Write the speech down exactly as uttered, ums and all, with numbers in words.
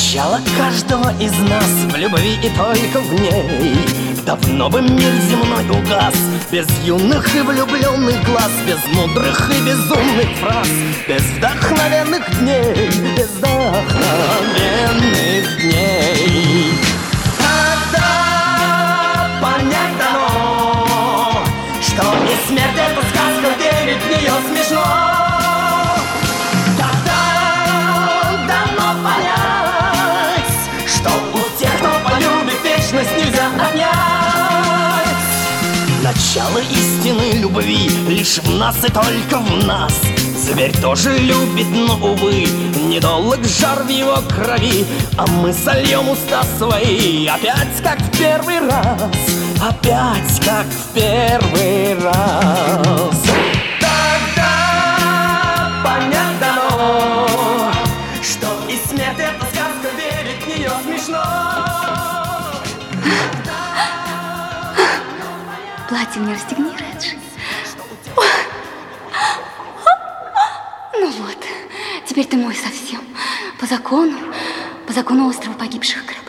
Начало каждого из нас в любви и только в ней. Давно бы мир земной угас без юных и влюбленных глаз, без мудрых и безумных фраз, без вдохновенных дней, без вдохновенных дней. Когда понять дано, что и смерть — это сказка, верить в нее смешно. Нельзя отнять. Начало истины любви лишь в нас и только в нас. Зверь тоже любит, но, увы, недолг жар в его крови. А мы сольем уста свои опять, как в первый раз. Опять, как в первый раз. Тогда понять дано, что и смерть — это сказка, верить в нее смешно. Платье мне расстегни, Реджи. Ну вот, теперь ты мой совсем. По закону, по закону острова погибших корабли.